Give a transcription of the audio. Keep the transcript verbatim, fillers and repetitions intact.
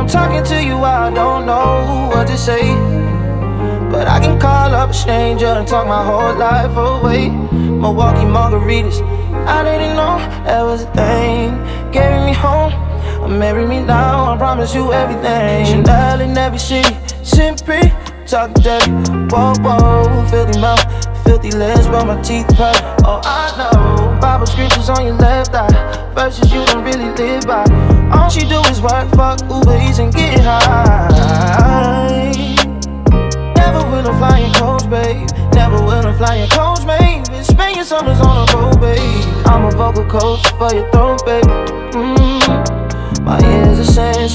I'm talking to you, I don't know what to say. But I can call up a stranger and talk my whole life away. Milwaukee margaritas, I didn't know that was a thing. Carry me home, or marry me now, I promise you everything. Chanel in every city, Simply, talk dirty, whoa, whoa. Filthy mouth, filthy lips, but my teeth purple. Oh, I know, Bible scriptures on your left eye, verses you don't really live by. All she do is work, fuck, Uber Eats and get high. Never will I fly in coach, babe. Never will I fly in coach, babe. Spend your summers on a road, babe. I'm a vocal coach for your throat, babe. Mm. My ears are saying